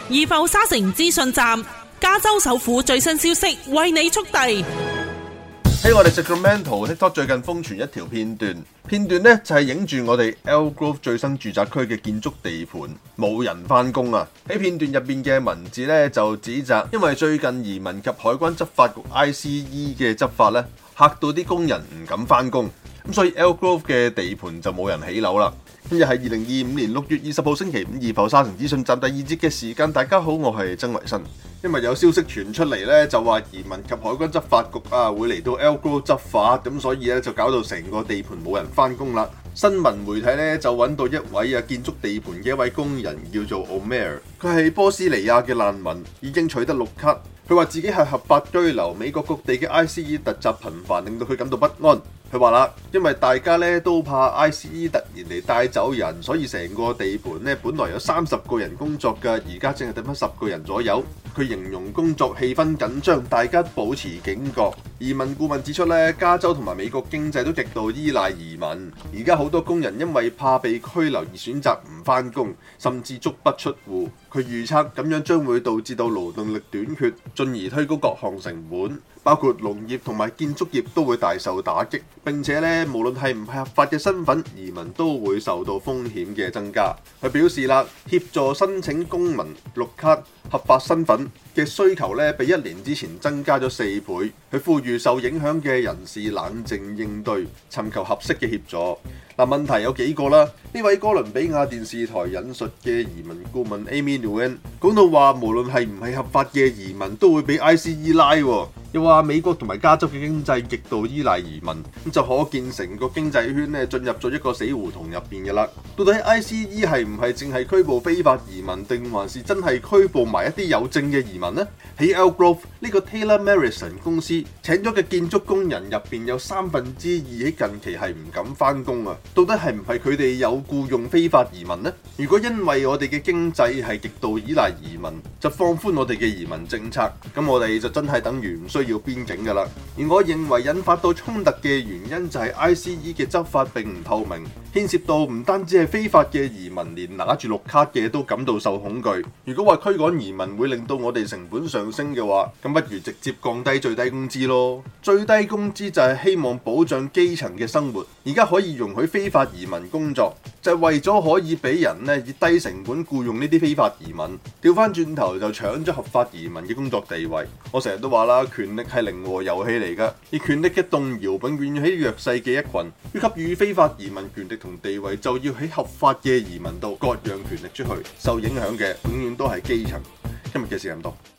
怡浮沙城資訊站，加州首府最新消息為你速遞。 喺我哋 Sacramento TikTok 最近瘋傳一條片段呢就係影住我哋 Elk Grove 最新住宅區嘅建築地盤冇人返工啊！喺片段入邊嘅文字呢就指責，因為最近移民及海關執法局 ICE 嘅執法呢嚇到啲工人唔敢返工，咁所以 Elk Grove 嘅地盤就冇人起樓啦。今日係2025年6月20號星期五，怡浮沙城資訊站第二節嘅時間。大家好，我係曾維新。因為有消息傳出嚟呢，就話移民及海關執法局會嚟到 Elk Grove 執法，咁所以呢就搞到成個地盤冇人返工啦。新聞媒體呢就揾到一位建築地盤嘅一位工人叫做 Omer， 佢係波斯尼亞嘅難民，已經取得綠卡。佢話自己係合法居留，美國各地嘅 ICE 突襲頻繁，令到佢感到不安。佢話啦，因為大家咧都怕 ICE 突然嚟帶走人，所以成個地盤咧本來有30個人工作嘅，而家淨係得返10個人左右。佢形容工作氣氛緊張，大家保持警覺。移民顧問指出咧，加州同埋美國經濟都極度依賴移民，而家好多工人因為怕被拘留而選擇唔返工，甚至足不出戶。佢預測咁樣將會導致到勞動力短缺，進而推高各項成本，包括農業同埋建築業都會大受打擊。並且咧，無論係唔係合法嘅身份，移民都會受到風險嘅增加。佢表示啦，協助申請公民綠卡合法身份嘅需求咧，比1年之前增加咗4倍。佢呼籲受影響嘅人士冷靜應對，尋求合適嘅協助。問題有幾個啦。呢位哥倫比亞電視台引述嘅移民顧問 Amy Nguyen 講到話，無論係唔係合法嘅移民都會俾 ICE 拉喎。又話美國同埋加州嘅經濟極度依賴移民，咁就可見成個經濟圈咧進入咗一個死胡同入邊嘅啦。到底 ICE 係唔係淨係拘捕非法移民，定還是真係拘捕埋一啲有證嘅移民呢？喺 Elk Grove 呢個 Taylor Morrison 公司請咗嘅建築工人入邊有2/3喺近期係唔敢返工啊！到底係唔係佢哋有僱用非法移民呢？如果因為我哋嘅經濟係極度依賴移民，就放寬我哋嘅移民政策，咁我哋就真係等於唔需要邊境㗎啦。而我認為引發到衝突嘅原因就係 ICE 嘅執法並唔透明，牽涉到唔單止係非法嘅移民，連拿住綠卡嘅都感到受恐懼。如果話驅趕移民會令到我哋成本上升嘅話，咁不如直接降低最低工資咯。最低工資就係希望保障基層嘅生活，而家可以容許非法移民工作，就係為咗可以俾人咧以低成本僱用呢啲非法移民，調翻轉頭就搶咗合法移民嘅工作地位。我成日都話啦，權力係零和遊戲嚟㗎，而權力嘅動搖永遠喺弱勢嘅一群，要給予非法移民權力同地位，就要喺合法嘅移民度割讓權力出去，受影響嘅永遠都係基層。今日嘅時間多。